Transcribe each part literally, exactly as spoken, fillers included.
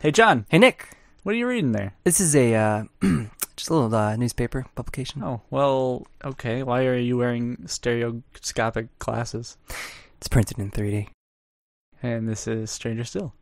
Hey, John. Hey, Nick. What are you reading there? This is a uh, just a little uh, newspaper publication. Oh, well, okay. Why are you wearing stereoscopic glasses? It's printed in three D. And this is Stranger Still.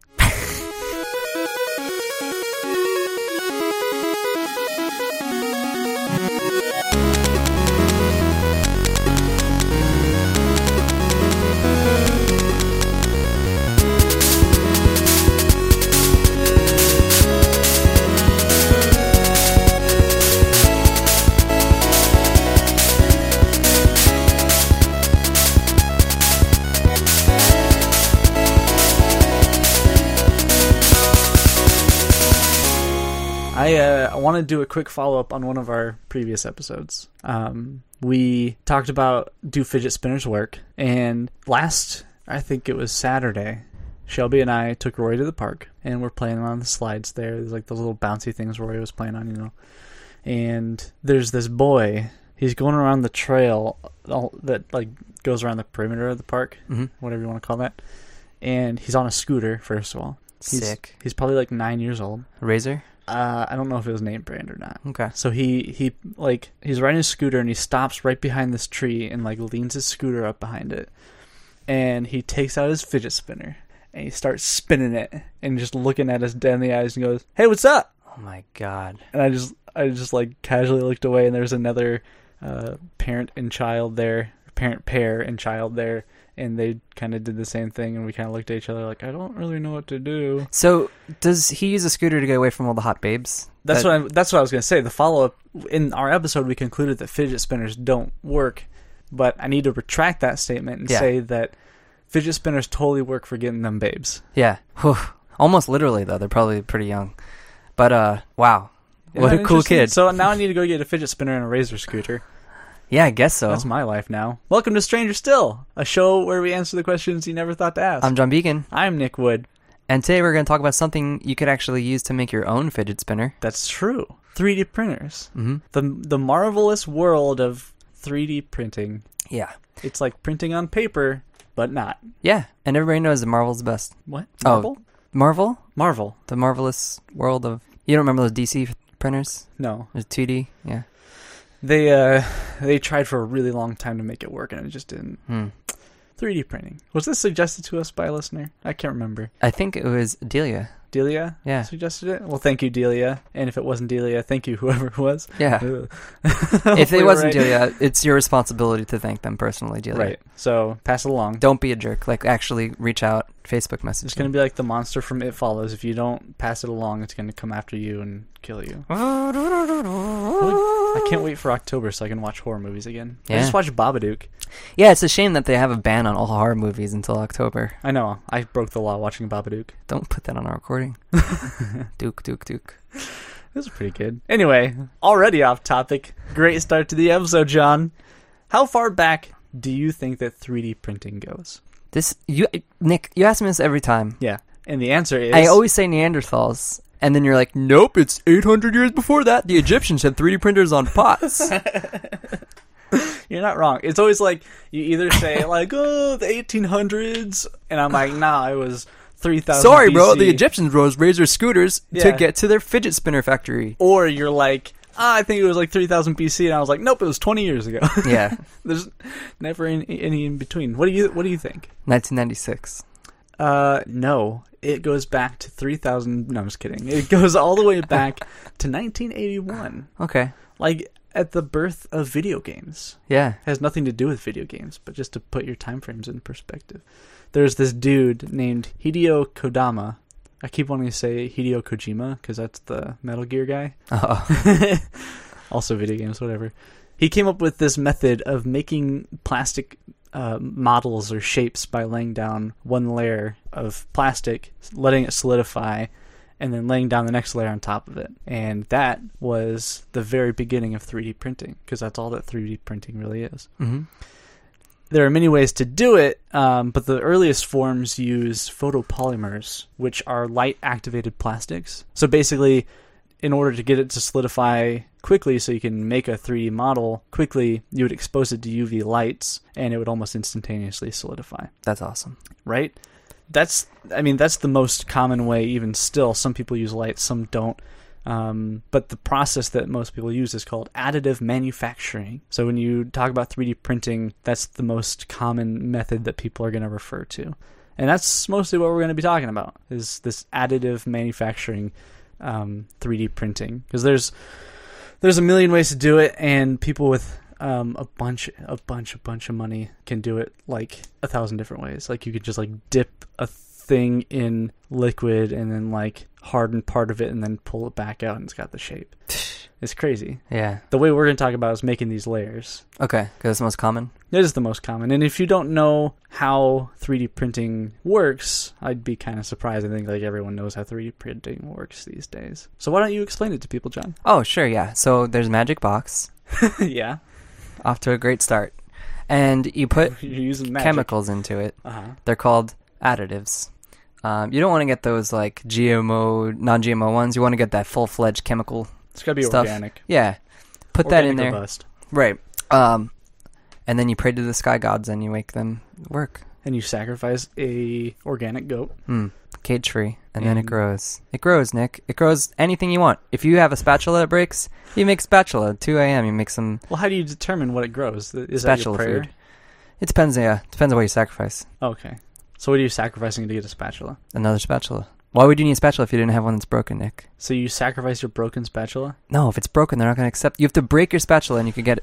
I uh, want to do a quick follow-up on one of our previous episodes. Um, we talked about do fidget spinners work, and last, I think it was Saturday, Shelby and I took Roy to the park, and we're playing on the slides there. There's like those little bouncy things Roy was playing on, you know. And there's this boy, he's going around the trail that like goes around the perimeter of the park, mm-hmm. whatever you want to call that. And he's on a scooter, first of all. He's, Sick. He's probably like nine years old. Razor? Uh, I don't know if it was name brand or not. Okay. So he, he like he's riding his scooter and he stops right behind this tree and like leans his scooter up behind it, and he takes out his fidget spinner and he starts spinning it and just looking at us dead in the eyes and goes, "Hey, what's up?" Oh my god. And I just I just like casually looked away, and there's another uh, parent and child there, parent pair and child there. And they kind of did the same thing, and we kind of looked at each other like, I don't really know what to do. So, does he use a scooter to get away from all the hot babes? That's that... what I, that's what I was going to say. The follow-up, in our episode, we concluded that fidget spinners don't work, but I need to retract that statement and yeah. say that fidget spinners totally work for getting them babes. Yeah. Whew. Almost literally, though. They're probably pretty young. But, uh, wow. Isn't what a cool kid. So now I need to go get a fidget spinner and a Razor scooter. Yeah, I guess so. That's my life now. Welcome to Stranger Still, a show where we answer the questions you never thought to ask. I'm John Beacon. I'm Nick Wood. And today we're going to talk about something you could actually use to make your own fidget spinner. That's true. three D printers. Mm-hmm. The the marvelous world of three D printing. Yeah. It's like printing on paper, but not. Yeah, and everybody knows that Marvel's the best. What? Marvel? Oh, Marvel? Marvel. The marvelous world of... You don't remember those D C printers? No. There's two D? Yeah. They uh they tried for a really long time to make it work, and it just didn't. Hmm. three D printing. Was this suggested to us by a listener? I can't remember. I think it was Delia. Delia? Yeah. Suggested it? Well, thank you, Delia. And if it wasn't Delia, thank you, whoever it was. Yeah. If it wasn't right. Delia, it's your responsibility to thank them personally, Delia. Right. So, pass it along. Don't be a jerk. Like, actually reach out, Facebook message. It's going to be like the monster from It Follows. If you don't pass it along, it's going to come after you and kill you. I can't wait for October so I can watch horror movies again. Yeah. I just watched Babadook. Yeah, it's a shame that they have a ban on all horror movies until October. I know. I broke the law watching Babadook. Don't put that on our recording. Duke, Duke, Duke. This is pretty good. Anyway, already off topic. Great start to the episode, John. How far back do you think that three D printing goes? This, you, Nick, you ask me this every time. Yeah, and the answer is... I always say Neanderthals, and then you're like, nope, it's eight hundred years before that. The Egyptians had three D printers on pots. You're not wrong. It's always like, you either say, like, oh, the eighteen hundreds, and I'm like, nah, it was three thousand Sorry, B C. bro, the Egyptians rode Razor scooters Yeah. to get to their fidget spinner factory. Or you're like, ah, I think it was like three thousand B C, and I was like, nope, it was twenty years ago. Yeah. There's never any, any in between. What do you What do you think? nineteen ninety-six. Uh, no. It goes back to three thousand... No, I'm just kidding. It goes all the way back to nineteen eighty-one. Okay. Like, at the birth of video games. Yeah. It has nothing to do with video games, but just to put your time frames in perspective. There's this dude named Hideo Kodama. I keep wanting to say Hideo Kojima, because that's the Metal Gear guy. Oh. Also video games, whatever. He came up with this method of making plastic uh, models or shapes by laying down one layer of plastic, letting it solidify, and then laying down the next layer on top of it. And that was the very beginning of three D printing, because that's all that three D printing really is. Mm-hmm. There are many ways to do it, um, but the earliest forms use photopolymers, which are light-activated plastics. So basically, in order to get it to solidify quickly so you can make a three D model quickly, you would expose it to U V lights, and it would almost instantaneously solidify. That's awesome. Right? that's, I mean, that's the most common way. Even still, some people use lights, some don't. Um, but the process that most people use is called additive manufacturing. So when you talk about three D printing, that's the most common method that people are going to refer to. And that's mostly what we're going to be talking about, is this additive manufacturing, um, three D printing. Because there's there's a million ways to do it, and people with um, a bunch, a bunch, a bunch of money can do it like a thousand different ways. Like you could just like dip a thing in liquid and then like harden part of it and then pull it back out, and it's got the shape. It's crazy. Yeah. The way we're going to talk about is making these layers. Okay, because it's the most common. It is the most common. And if you don't know how three D printing works, I'd be kind of surprised. I think like everyone knows how three D printing works these days. So why don't you explain it to people, John? Oh, sure, yeah. So there's a magic box. Yeah. Off to a great start. And you put You're using magic. chemicals into it. Uh-huh. They're called additives. Um, you don't want to get those like G M O, non-G M O ones. You want to get that full-fledged chemical It's got to be stuff. organic. Yeah. Put Organic that in or there. bust. Right. Um, and then you pray to the sky gods and you make them work. And you sacrifice a organic goat. Mm. Cage free. And, and then it And- grows. It grows, Nick. It grows anything you want. If you have a spatula that breaks, you make spatula. two a.m. You make some Well, how do you determine what it grows? Is spatula that your prayer? food. It depends, yeah. Depends on what you sacrifice. Okay. So what are you sacrificing to get a spatula? Another spatula. Why would you need a spatula if you didn't have one that's broken, Nick? So you sacrifice your broken spatula? No, if it's broken, they're not going to accept. You have to break your spatula and you can get it.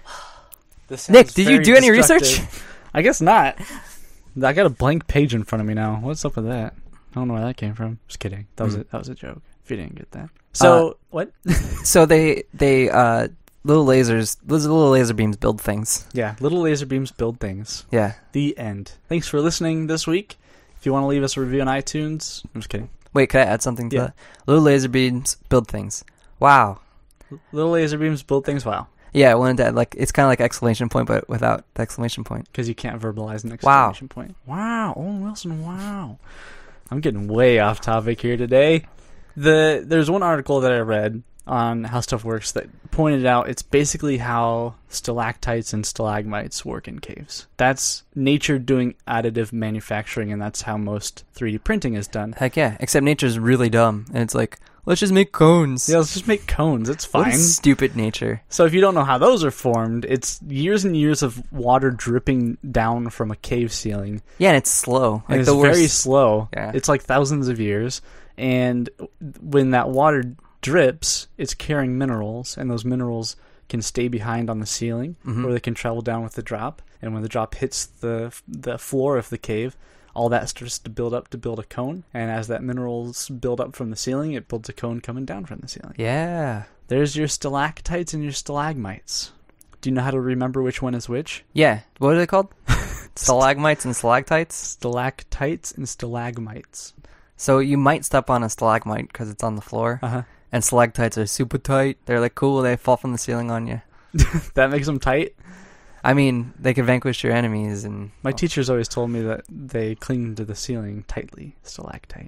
This Nick, sounds did you very do any destructive. research? I guess not. I got a blank page in front of me now. What's up with that? I don't know where that came from. Just kidding. That was Mm. a, that was a joke. If you didn't get that. So Uh, what? So they they uh little lasers, those little laser beams build things. Yeah, little laser beams build things. Yeah. The end. Thanks for listening this week. If you want to leave us a review on iTunes, I'm just kidding. Wait, could I add something to Yeah. that? Little laser beams build things. Wow. Little laser beams build things. Wow. Yeah, I wanted to add, like, it's kind of like exclamation point, but without the exclamation point. Because you can't verbalize an Wow. exclamation point. Wow. Owen Wilson, wow. I'm getting way off topic here today. The There's one article that I read on how stuff works that pointed out it's basically how stalactites and stalagmites work in caves. That's nature doing additive manufacturing, and that's how most three D printing is done. Heck yeah. Except nature's really dumb, and it's like, let's just make cones. Yeah, let's just make cones. It's What fine. a stupid nature. So if you don't know how those are formed, it's years and years of water dripping down from a cave ceiling. Yeah, and it's slow. And Like it's the worst. very slow. Yeah. It's like thousands of years. And when that water drips, it's carrying minerals, and those minerals can stay behind on the ceiling, Mhm. or they can travel down with the drop. And when the drop hits the the floor of the cave, all that starts to build up to build a cone. And as that minerals build up from the ceiling, it builds a cone coming down from the ceiling. Yeah. There's your stalactites and your stalagmites. Do you know how to remember which one is which? Yeah. What are they called? Stalagmites and stalactites? Stalactites and stalagmites. So you might step on a stalagmite because it's on the floor. Uh-huh. And stalactites are super tight. They're like cool. They fall from the ceiling on you. That makes them tight? I mean, they can vanquish your enemies. And My teachers always told me that they cling to the ceiling tightly. Stalactite.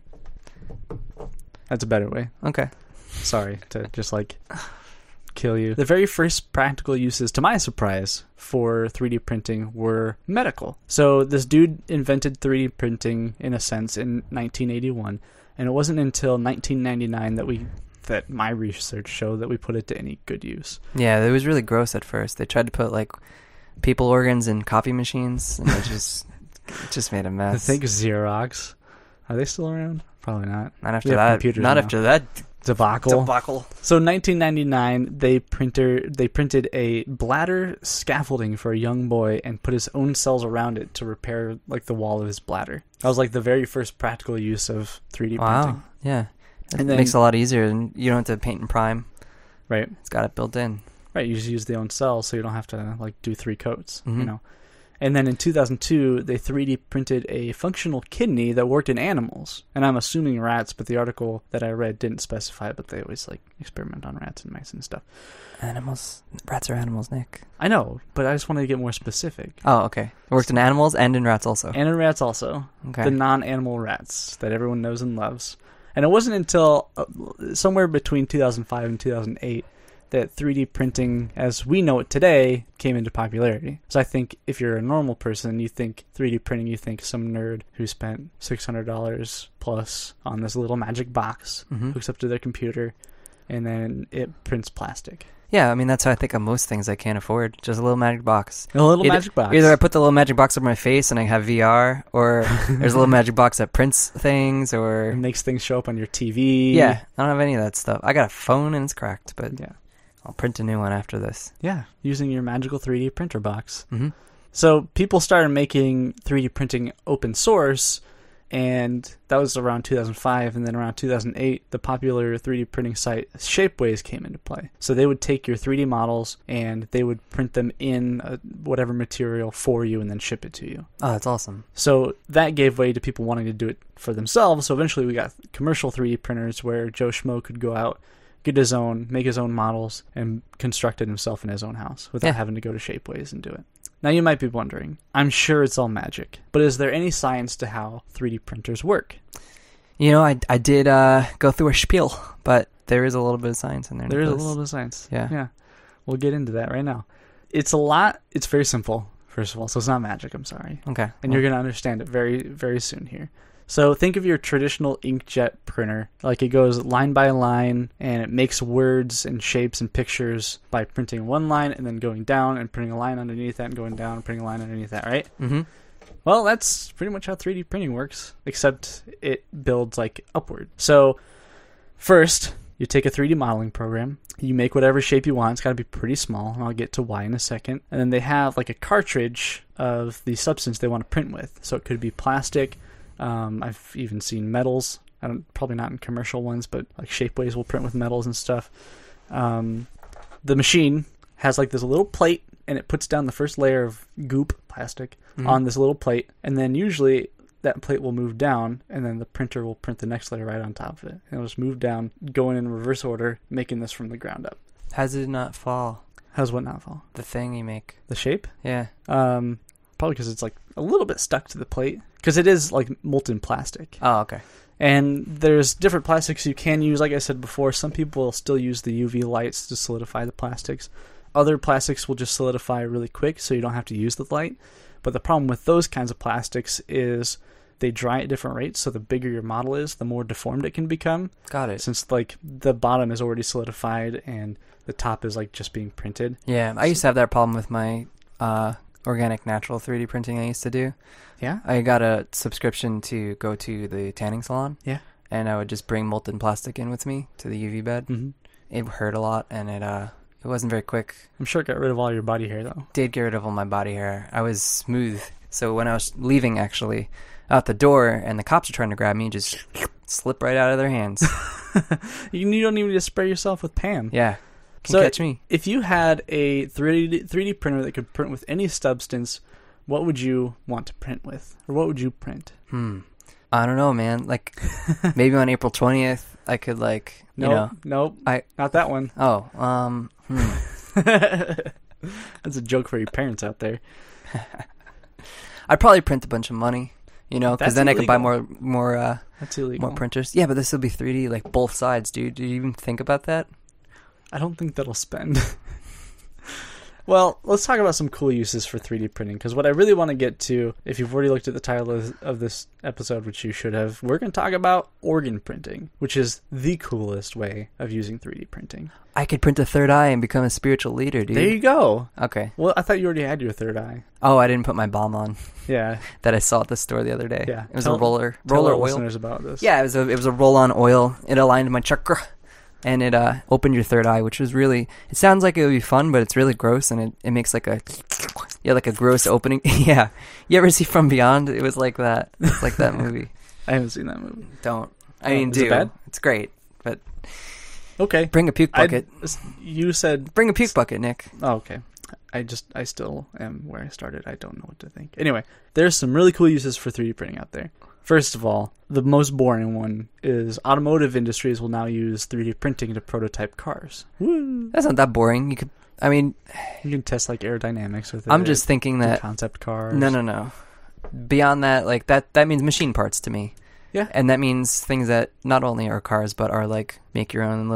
That's a better way. Okay. Sorry to just like kill you. The very first practical uses, to my surprise, for three D printing were medical. So this dude invented three D printing in a sense in nineteen eighty-one, and it wasn't until nineteen ninety-nine that we that my research showed that we put it to any good use. Yeah, it was really gross at first. They tried to put like people organs in coffee machines, and it just it just made a I mess. think Xerox, are they still around? Probably not. Not after We have that. computers Not now. after that Debacle. debacle. So in nineteen ninety-nine, they printer they printed a bladder scaffolding for a young boy and put his own cells around it to repair like the wall of his bladder. That was like the very first practical use of three D Wow. printing. Yeah. It And then- makes it a lot easier, and you don't have to paint and prime. Right. It's got it built in. Right. You just use the own cells, so you don't have to like do three coats. Mhm. You know. And then in two thousand two, they three D printed a functional kidney that worked in animals. And I'm assuming rats, but the article that I read didn't specify, but they always like experiment on rats and mice and stuff. Animals. Rats are animals, Nick. I know, but I just wanted to get more specific. Oh, okay. It worked in animals and in rats also. And in rats also. Okay. The non-animal rats that everyone knows and loves. And it wasn't until uh, somewhere between two thousand five and two thousand eight that three D printing, as we know it today, came into popularity. So I think if you're a normal person, you think three D printing, you think some nerd who spent six hundred dollars plus on this little magic box, Mm-hmm. hooks up to their computer, and then it prints plastic. Yeah, I mean, that's how I think of most things I can't afford. Just a little magic box. A little Either- magic box. Either I put the little magic box over my face and I have V R, or there's a little magic box that prints things, It or... makes things show up on your T V. Yeah, I don't have any of that stuff. I got a phone and it's cracked, but Yeah. I'll print a new one after this. Yeah, using your magical three D printer box. Mm-hmm. So people started making three D printing open source, and that was around two thousand five, and then around two thousand eight, the popular three D printing site Shapeways came into play. So they would take your three D models and they would print them in uh whatever material for you and then ship it to you. Oh, that's awesome. So that gave way to people wanting to do it for themselves. So eventually we got commercial three D printers where Joe Schmo could go out, get his own, make his own models, and construct it himself in his own house without Yeah. having to go to Shapeways and do it. Now you might be wondering, I'm sure it's all magic, but is there any science to how three D printers work? You know, I, I did uh, go through a spiel, but there is a little bit of science in there. There is a Nicholas. little bit of science. Yeah. Yeah. We'll get into that right now. It's a lot. It's very simple, first of all, so it's not magic, I'm sorry. Okay. And you're going to understand it very, very soon here. So think of your traditional inkjet printer. Like it goes line by line and it makes words and shapes and pictures by printing one line and then going down and printing a line underneath that and going down and printing a line underneath that, right? Mm-hmm. Well, that's pretty much how three D printing works, except it builds like upward. So first, you take a three D modeling program. You make whatever shape you want. It's got to be pretty small, and I'll get to why in a second. And then they have like a cartridge of the substance they want to print with. So it could be plastic. Um, I've even seen metals. I don't, probably not in commercial ones, but like Shapeways will print with metals and stuff. Um, the machine has like this little plate, and it puts down the first layer of goop plastic Mhm. on this little plate, and then usually that plate will move down, and then the printer will print the next layer right on top of it. And it'll just move down, going in reverse order, making this from the ground up. How does it not fall? How's what not fall? The thing you make. The shape? Yeah. Um, probably because it's like a little bit stuck to the plate, because it is like molten plastic. Oh, okay. And there's different plastics you can use. Like I said before, some people will still use the U V lights to solidify the plastics. Other plastics will just solidify really quick, so you don't have to use the light. But the problem with those kinds of plastics is they dry at different rates, so the bigger your model is, the more deformed it can become. Got it. Since like the bottom is already solidified and the top is like just being printed. Yeah, I used to have that problem with my uh, organic natural three D printing I used to do. Yeah? I got a subscription to go to the tanning salon. Yeah. And I would just bring molten plastic in with me to the U V bed. Mm-hmm. It hurt a lot, and it uh, it wasn't very quick. I'm sure it got rid of all your body hair though. Did get rid of all my body hair. I was smooth. So when I was leaving, actually, out the door, and the cops are trying to grab me, just slip right out of their hands. You you don't even need to spray yourself with Pam. Yeah. Can So- catch me. If you had a three D three D printer that could print with any substance, what would you want to print with? Or what would you print? Hmm. I don't know, man. Like, maybe on April twentieth, I could, like, you Nope, know. nope, I- not that one. Oh, um, hmm. That's a joke for your parents out there. I'd probably print a bunch of money, you know, because That's then I could buy illegal. more, more, uh, That's illegal. more printers. Yeah, but this will be three D, like, both sides, dude. Did you even think about that? I don't think that'll spend. Well, let's talk about some cool uses for three D printing, because what I really want to get to, if you've already looked at the title of, of this episode, which you should have, we're going to talk about organ printing, which is the coolest way of using three D printing. I could print a third eye and become a spiritual leader, dude. There you go. Okay. Well, I thought you already had your third eye. Oh, I didn't put my balm on Yeah. that I saw at the store the other day. Yeah. It was Tell- a roller, Tell roller our oil. listeners about this. Yeah, it was a it was a roll-on oil. It aligned my chakra, and it uh, opened your third eye, which was really. It sounds like it would be fun, but it's really gross, and it, it makes like a yeah, like a gross opening. Yeah, you ever see From Beyond? It was like that. It's like that movie. I haven't seen that movie. Don't. I Oh, mean, is it do. bad? It's great, but Okay. bring a puke I, bucket. you said... Bring a puke bucket, Nick. Oh, okay. I just, I still am where I started. I don't know what to think. Anyway, there's some really cool uses for three D printing out there. First of all, the most boring one is automotive industries will now use three D printing to prototype cars. Woo! That's not that boring. You could. I mean, You can test like aerodynamics with it. I'm just thinking and that. concept cars. No, no, no. Beyond that, like that, that means machine parts to me. Yeah. And that means things that not only are cars, but are like make your own little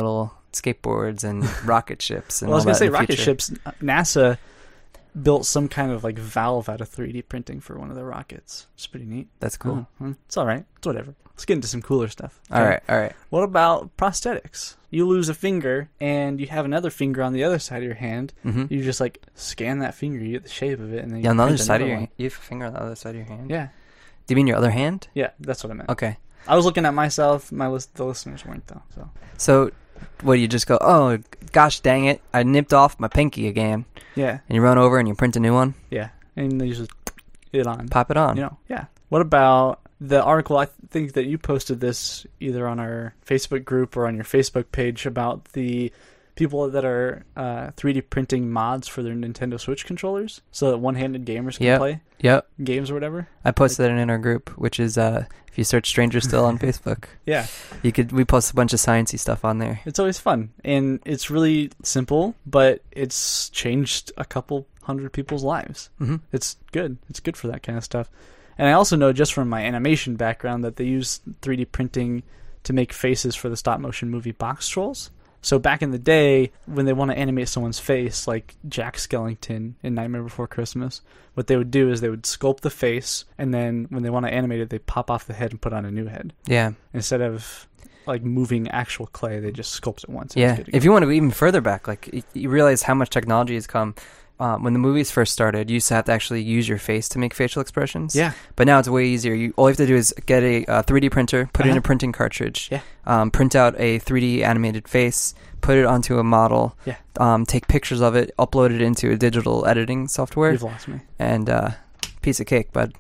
skateboards and rocket ships. And well, I was going to say rocket ships. NASA built some kind of like valve out of three D printing for one of their rockets. It's pretty neat. That's cool. Oh, it's all right. It's whatever. Let's get into some cooler stuff. Okay? All right, all right. What about prosthetics? You lose a finger and you have another finger on the other side of your hand. Mm-hmm. You just like scan that finger, you get the shape of it, and then you yeah, on the other print side of your one. hand. You have a finger on the other side of your hand. Yeah. Do you mean your other hand? Yeah, that's what I meant. Okay. I was looking at myself. My list, the listeners weren't though. So. So, what do you just go? Oh, gosh, dang it! I nipped off my pinky again. Yeah. And you run over and you print a new one. Yeah, and you just it on. Pop it on. You know. Yeah. What about the article? I think that you posted this either on our Facebook group or on your Facebook page about the people that are uh, three D printing mods for their Nintendo Switch controllers, so that one-handed gamers can Yep. play Yep. games or whatever. I posted it in our group, which is uh, if you search "Stranger Still" on Facebook, Yeah. you could. We post a bunch of sciencey stuff on there. It's always fun, and it's really simple, but it's changed a couple hundred people's lives. Mm-hmm. It's good. It's good for that kind of stuff. And I also know just from my animation background that they use three D printing to make faces for the stop-motion movie Box Trolls. So back in the day, when they want to animate someone's face, like Jack Skellington in Nightmare Before Christmas, what they would do is they would sculpt the face, and then when they want to animate it, they pop off the head and put on a new head. Yeah. Instead of like moving actual clay, they just sculpt it once. And Yeah. it's good to go. If you want to go even further back, like y- you realize how much technology has come. Um, when the movies first started, you used to have to actually use your face to make facial expressions. Yeah. But now it's way easier. You all you have to do is get a uh, three D printer, put it in Uh-huh. a printing cartridge, Yeah. um, print out a three D animated face, put it onto a model, Yeah. um, take pictures of it, upload it into a digital editing software, You've lost me. and uh, piece of cake, bud.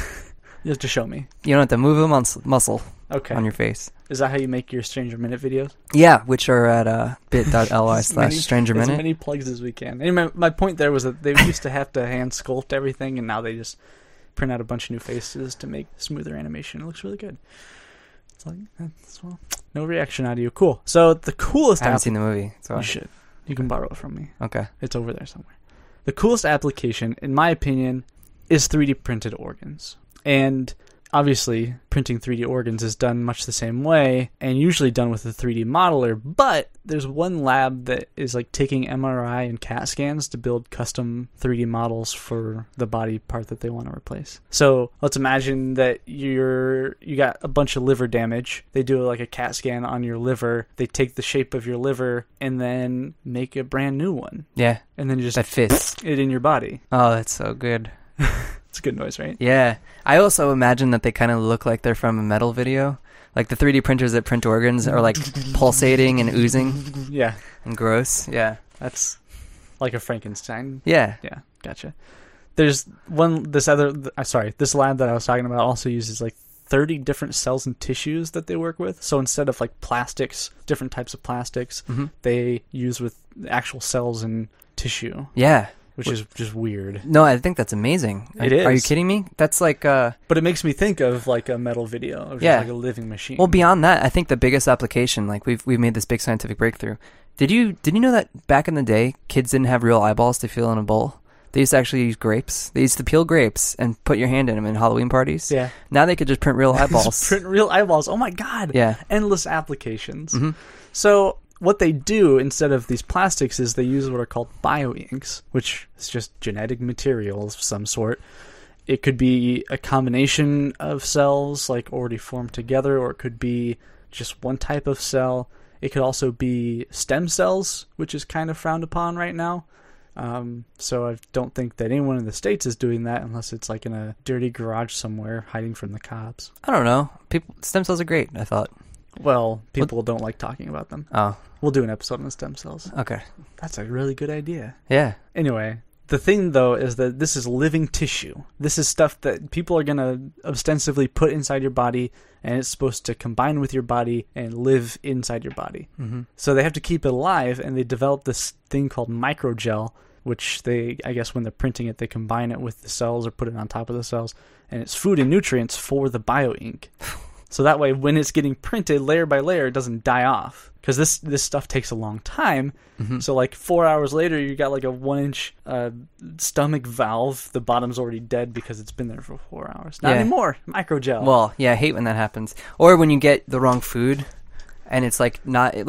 You have to show me. You don't have to move a mus- muscle Okay. on your face. Is that how you make your Stranger Minute videos? Yeah, which are at uh, bit.ly As slash many- stranger As minute. many plugs as we can. And my, my point there was that they used to have to hand sculpt everything, and now they just print out a bunch of new faces to make smoother animation. It looks really good. It's like, that's, well, no reaction out of you. Cool. So the coolest I haven't app- seen the movie, so You I- should. You can borrow it from me. okay. It's over there somewhere. The coolest application, in my opinion, is three D printed organs. And obviously, printing three D organs is done much the same way, and usually done with a three D modeler, but there's one lab that is like taking M R I and CAT scans to build custom three D models for the body part that they want to replace. So let's imagine that you're you got a bunch of liver damage. They do like a CAT scan on your liver. They take the shape of your liver and then make a brand new one. Yeah, And then just that fits. it in your body. Oh, that's so good. It's a good noise, right? Yeah. I also imagine that they kind of look like they're from a metal video. Like the three D printers that print organs are like pulsating and oozing Yeah. and gross. Yeah. That's like a Frankenstein. Yeah. Yeah, gotcha. There's one, this other, uh, sorry, this lab that I was talking about also uses like thirty different cells and tissues that they work with. So instead of like plastics, different types of plastics, Mm-hmm. they use with actual cells and tissue, Yeah. which is just weird. No, I think that's amazing. It are, Are you is. kidding me? That's like, uh, But it makes me think of like a metal video, of just Yeah. like a living machine. well, beyond that, I think the biggest application, like we've we've made this big scientific breakthrough. Did you did you know that back in the day, kids didn't have real eyeballs to fill in a bowl? They used to actually use grapes. They used to peel grapes and put your hand in them in Halloween parties. Yeah. Now they could just print real eyeballs. Print real eyeballs. Oh my god. Yeah. Endless applications. Mhm. So what they do instead of these plastics is they use what are called bioinks, which is just genetic material of some sort. It could be a combination of cells like already formed together, or it could be just one type of cell. It could also be stem cells, which is kind of frowned upon right now. Um, so I don't think that anyone in the States is doing that unless it's like in a dirty garage somewhere hiding from the cops. I don't know. People stem cells are great, I thought. Well, people don't like talking about them. Oh, We'll do an episode on stem cells. okay. That's a really good idea. Yeah. Anyway, the thing though is that this is living tissue. This is stuff that people are going to ostensibly put inside your body, and it's supposed to combine with your body and live inside your body. Mm-hmm. So they have to keep it alive, and they develop this thing called microgel, which they, I guess when they're printing it, they combine it with the cells or put it on top of the cells, and it's food and nutrients for the bioink. So that way, when it's getting printed layer by layer, it doesn't die off. Because this, this stuff takes a long time. Mm-hmm. So like four hours later, you got like a one-inch uh, stomach valve. The bottom's already dead because it's been there for four hours. Not Yeah. anymore. Microgel. Well, yeah, I hate when that happens. Or when you get the wrong food, and it's like not like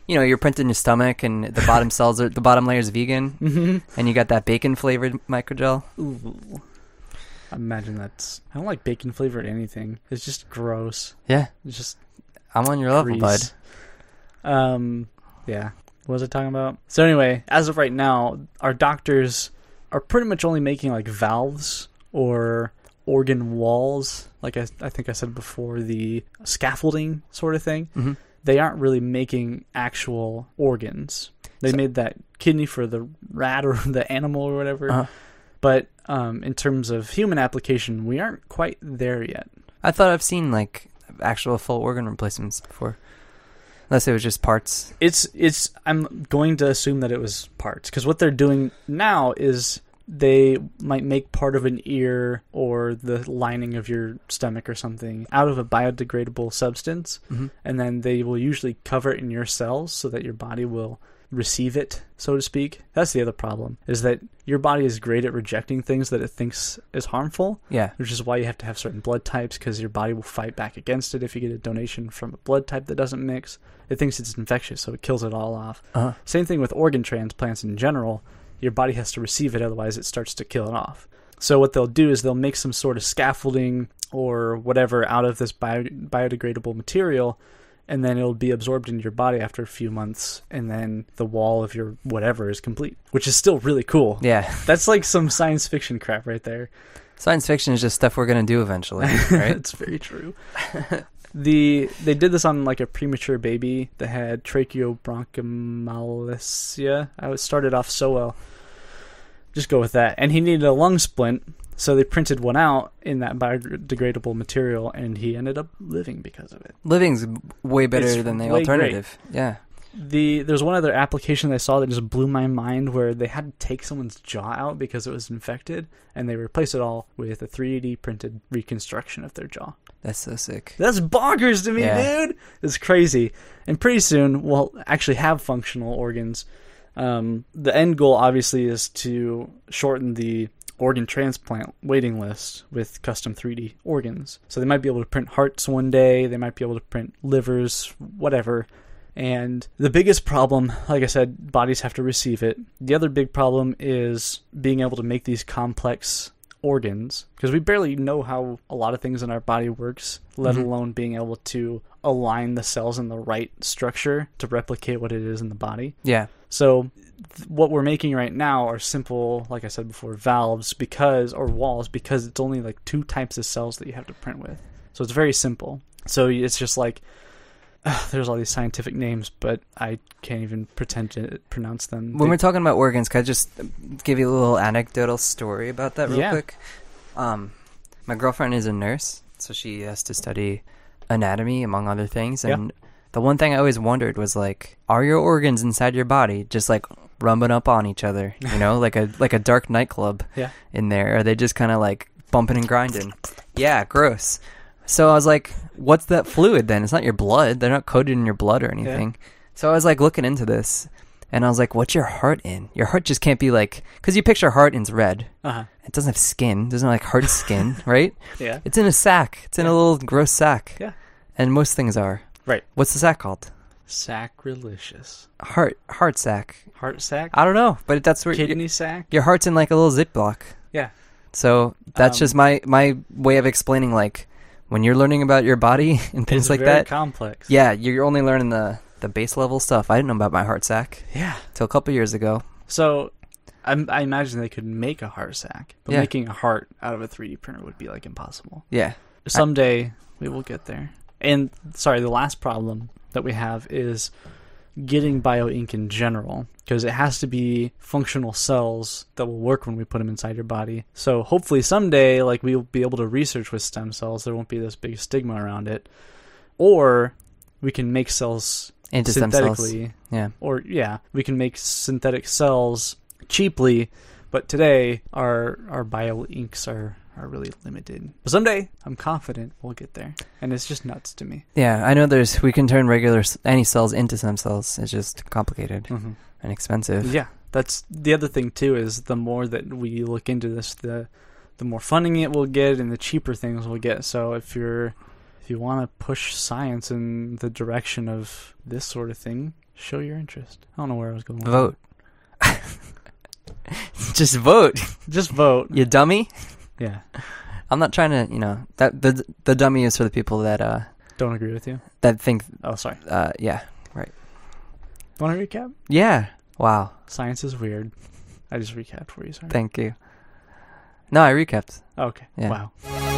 you know, you're printing your stomach, and the bottom cells are the bottom layer is vegan, Mm-hmm. and you got that bacon flavored microgel. Ooh. I imagine that's... I don't like bacon flavored anything. It's just gross. Yeah, It's just I'm on your level, bud. grease. Um, yeah. What was I talking about? So anyway, as of right now, our doctors are pretty much only making like valves or organ walls. Like I, I think I said before, the scaffolding sort of thing. Mm-hmm. They aren't really making actual organs. They So- made that kidney for the rat or the animal or whatever. Uh-huh. But um, in terms of human application, we aren't quite there yet. I thought I've seen like actual full organ replacements before, unless it was just parts. It's it's. I'm going to assume that it was parts, because what they're doing now is they might make part of an ear or the lining of your stomach or something out of a biodegradable substance, Mm-hmm. and then they will usually cover it in your cells so that your body will receive it, so to speak. That's the other problem, is that your body is great at rejecting things that it thinks is harmful, Yeah. which is why you have to have certain blood types, because your body will fight back against it if you get a donation from a blood type that doesn't mix. It thinks it's infectious, so it kills it all off. Uh-huh. Same thing with organ transplants in general. Your body has to receive it, otherwise it starts to kill it off. So what they'll do is they'll make some sort of scaffolding or whatever out of this bio- biodegradable material, and then it'll be absorbed into your body after a few months, and then the wall of your whatever is complete, which is still really cool. Yeah. That's like some science fiction crap right there. Science fiction is just stuff we're gonna do eventually, right? It's very true. the They did this on like a premature baby that had tracheobronchomalacia. I was started off so well. Just go with that. And he needed a lung splint, so they printed one out in that biodegradable material, and he ended up living because of it. Living's way better It's than the way alternative. Yeah. The There's one other application I saw that just blew my mind, where they had to take someone's jaw out because it was infected, and they replaced it all with a three D printed reconstruction of their jaw. That's so sick. That's bonkers to me, Yeah. dude. It's crazy. And pretty soon we'll actually have functional organs. Um, the end goal, obviously, is to shorten the organ transplant waiting list with custom three D organs. So they might be able to print hearts one day. They might be able to print livers, whatever. And the biggest problem, like I said, bodies have to receive it. The other big problem is being able to make these complex organs, because we barely know how a lot of things in our body works, let Mhm. alone being able to align the cells in the right structure to replicate what it is in the body. Yeah. So th- what we're making right now are simple, like I said before, valves because or walls, because it's only like two types of cells that you have to print with. So it's very simple. So it's just like uh, there's all these scientific names, but I can't even pretend to pronounce them. When They- we're talking about organs, can I just give you a little anecdotal story about that real Yeah. quick? Um, my girlfriend is a nurse, so she has to study anatomy, among other things. And the one thing I always wondered was, like, are your organs inside your body just, like, rubbing up on each other, you know, like a like a dark nightclub Yeah. in there? Are they just kind of, like, bumping and grinding? Yeah, gross. So I was like, what's that fluid then? It's not your blood. They're not coated in your blood or anything. So I was like looking into this, and I was like, what's your heart in? Your heart just can't be like, because you picture heart and it's red. Uh-huh. It doesn't have skin. It doesn't have like heart skin, right? Yeah. It's in a sack. It's in a little gross sack. Yeah. And most things are. Right. What's the sack called? Sacrilegious. Heart heart sack. Heart sac? I don't know, but that's where your, Kidney sac? your heart's in like a little Ziploc. Yeah. So that's Um, just my my way of explaining, like, when you're learning about your body and things It's like very that. complex. Yeah, you're only learning the the base level stuff. I didn't know about my heart sack Yeah. till a couple years ago. So I, I imagine they could make a heart sac, but Yeah. making a heart out of a three D printer would be like impossible. Yeah. Someday we will get there. And sorry, the last problem that we have is getting bioink in general, because it has to be functional cells that will work when we put them inside your body. So hopefully someday, like, we'll be able to research with stem cells. There won't be this big stigma around it, or we can make cells Into stem cells. synthetically. Yeah. Or yeah, we can make synthetic cells cheaply, but today our our bio inks are are really limited. But someday I'm confident we'll get there, and it's just nuts to me. Yeah, I know there's we can turn regular s- any cells into stem cells. It's just complicated Mm-hmm. and expensive. Yeah, that's the other thing too, is the more that we look into this, the the more funding it will get and the cheaper things will get. So if you're if you want to push science in the direction of this sort of thing, show your interest. I don't know where I was going. Vote. Just vote. Just vote. You dummy. Yeah. I'm not trying to, you know, that the the dummy is for the people that uh Don't agree with you. that think. Oh, sorry. Uh, yeah, right. Want to recap? Yeah. Wow. Science is weird. I just recapped for you. Sorry. Thank you. No, I recapped. Okay. Yeah. Wow.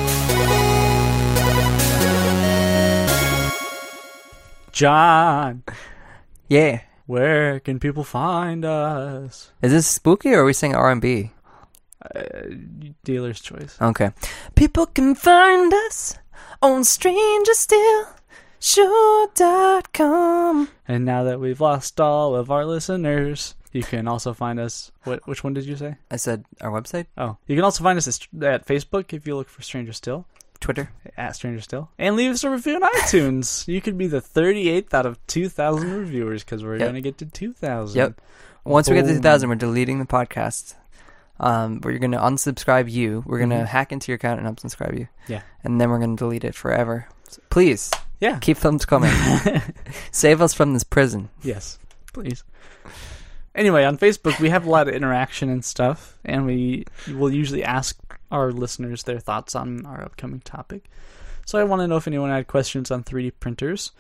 John, Yeah. where can people find us? Is this spooky or are we saying R and B? Uh, dealer's choice. Okay. People can find us on stranger still show dot com. And now that we've lost all of our listeners, you can also find us. What? Which one did you say? I said our website, Oh, you can also find us at, at Facebook if you look for Stranger Still, Twitter. at Stranger Still, and leave us a review on iTunes. You could be the thirty-eighth out of two thousand reviewers because we're Yep. going to get to two thousand. Yep. Once we get to Boom. two thousand, we're deleting the podcast. Um, we're going to unsubscribe you. We're going to Mhm. hack into your account and unsubscribe you. Yeah. And then we're going to delete it forever. So please, Yeah. keep them coming. Save us from this prison. Yes, please. Anyway, on Facebook, we have a lot of interaction and stuff, and we will usually ask our listeners their thoughts on our upcoming topic. So I want to know if anyone had questions on three D printers.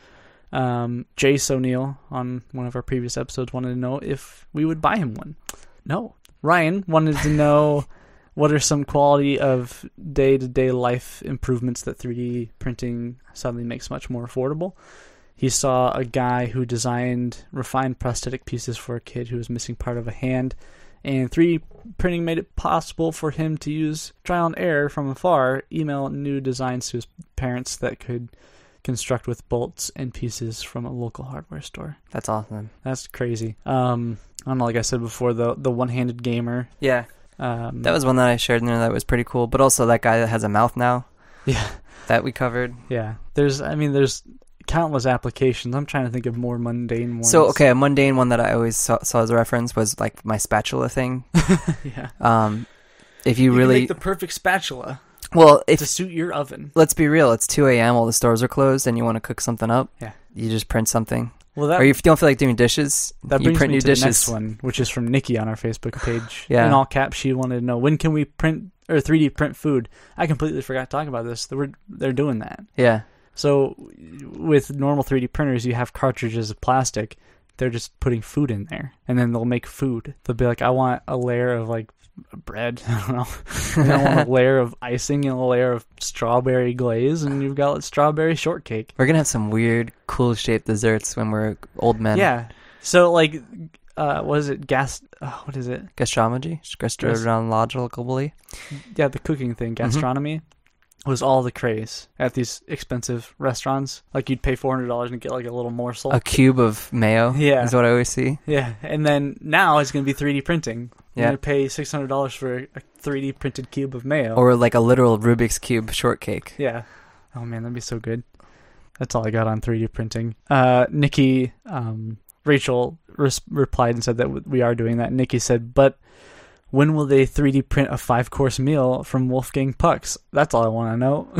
Um, Jace O'Neill on one of our previous episodes wanted to know if we would buy him one. No. Ryan wanted to know what are some quality of day-to-day life improvements that three D printing suddenly makes much more affordable. He saw a guy who designed refined prosthetic pieces for a kid who was missing part of a hand, and three D printing made it possible for him to use trial and error from afar, email new designs to his parents that could construct with bolts and pieces from a local hardware store. That's awesome. That's crazy. Um, I don't know, like I said before, the the one-handed gamer. Yeah. Um, That was one that I shared in there that was pretty cool. But also that guy that has a mouth now yeah, that we covered. yeah. There's, I mean, there's countless applications. I'm trying to think of more mundane ones. So, okay, a mundane one that I always saw, saw as a reference was like my spatula thing. yeah. Um, if you, You really... can make the perfect spatula well, if to suit your oven. let's be real, it's two a.m., all the stores are closed, and you want to cook something up. Yeah. You just print something. Well, that Or if you don't feel like doing dishes, that you brings print me new to dishes. the next one, which is from Nikki on our Facebook page. Yeah. In all caps, she wanted to know, when can we print or three D print food? I completely forgot to talk about this. They're, they're doing that. Yeah. So with normal three D printers, you have cartridges of plastic. They're just putting food in there, and then they'll make food. They'll be like, I want a layer of like bread. I don't know. And I want a layer of icing and a layer of strawberry glaze, and you've got strawberry shortcake. We're going to have some weird, cool shaped desserts when we're old men. Yeah. So like, uh, what is it? Gas. Uh, what is it? Gastronomy? Gastronomically? Yeah, the cooking thing, gastronomy, was all the craze at these expensive restaurants. Like, you'd pay four hundred dollars and get like a little morsel. A cube of mayo Yeah. is what I always see. Yeah, and then now it's going to be three D printing. You're Yeah. going to pay six hundred dollars for a three D printed cube of mayo. Or like a literal Rubik's Cube shortcake. Yeah. Oh, man, that'd be so good. That's all I got on three D printing. Uh, Nikki, um, Rachel res- replied and said that w- we are doing that. Nikki said, but when will they three D print a five-course meal from Wolfgang Pucks? That's all I want to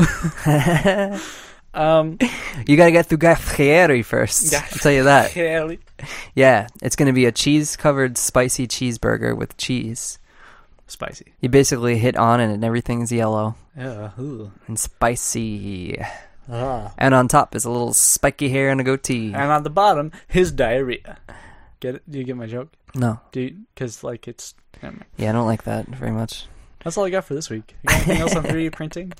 know. um, You got to get through Guy Fieri first. Guy I'll tell you that. Fieri. Yeah, it's going to be a cheese-covered spicy cheeseburger with cheese. Spicy. You basically hit on it and everything's yellow Yeah. Ooh. and spicy. Ah. And on top is a little spiky hair and a goatee. And on the bottom, his diarrhea. Get it? Do you get my joke? No. Do you? Because, like, it's... never mind. Yeah, I don't like that very much. That's all I got for this week. You got anything else on three D printing?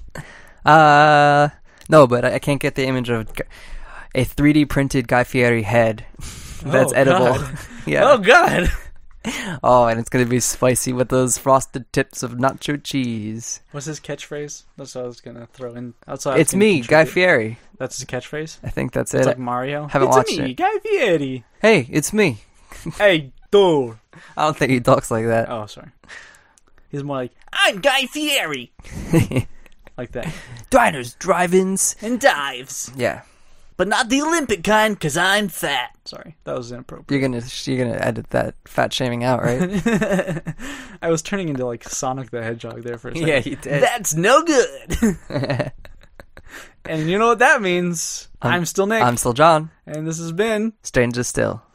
Uh, no, but I I can't get the image of g- a three D printed Guy Fieri head that's Oh, edible. God. Yeah. Oh, God! Oh, and it's going to be spicy with those frosted tips of nacho cheese. What's his catchphrase? That's what I was going to throw in. That's what I was It's gonna me, Guy contribute. Fieri. That's his catchphrase? I think that's It's it. like Mario. Haven't it's watched me, it. Guy Fieri. Hey, it's me. Hey, dude. I don't think he talks like that. Oh, sorry. He's more like, I'm Guy Fieri. Like that. Diners, drive-ins. And dives. Yeah. But not the Olympic kind, because I'm fat. Sorry, that was inappropriate. You're gonna you're gonna edit that fat shaming out, right? I was turning into like Sonic the Hedgehog there for a second. Yeah, you did. That's no good. And you know what that means. I'm, I'm still Nick. I'm still John. And this has been Stranger Still.